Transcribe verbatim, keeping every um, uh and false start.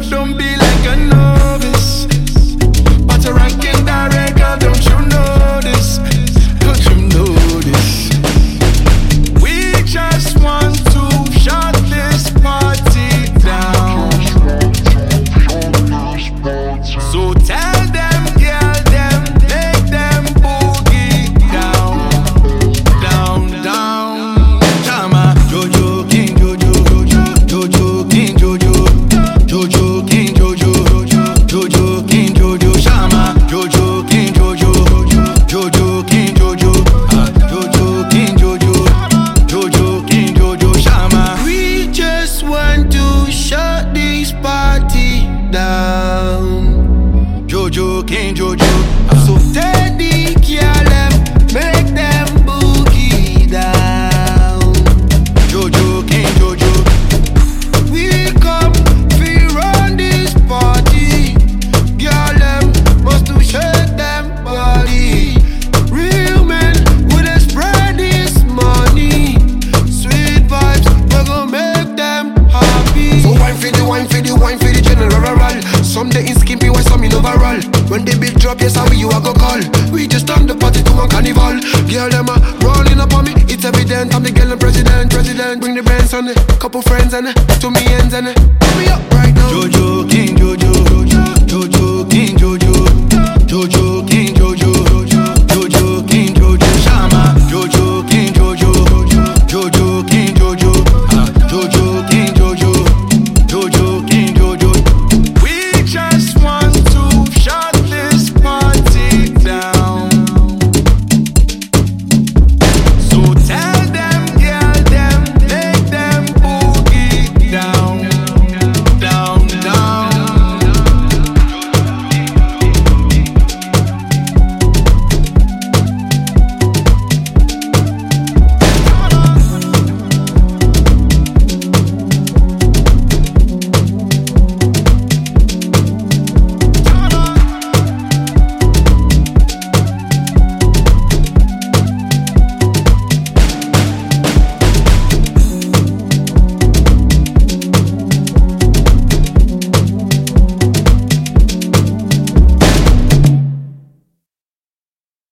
don't be like a novice. But a ranking direct, girl, don't you know this? Don't you know this? We just want to shut this party down. So tell them, girl, them, make them boogie down, down, down. Chama, Jojo King, Jojo, Jojo, Jojo King, Jojo, Jojo King, Jojo, Jojo King, Jojo, Chama, Jojo King, Jojo, Jojo King, Jojo, ah, Jojo King, Jojo, Jojo King, Jojo, Chama. We just want to shut this party down. Jojo King, Jojo, ah. So Teddy, girl, them, make them boogie down. Jojo King, Jojo. We come, we run this party. Girl, them, must to shake them body. Real men, we dey spread this money. Sweet vibes, we gon' make them happy. So wine for the wine for the wine for the general. Some day in skimpy, why some in overall. When the big drop, yes, how we you a go call. We just turn the party to one carnival. Girl, them a rolling up on me. It's evident I'm the girl and president, president. Bring the bands on it, couple friends and it, to me ends and it.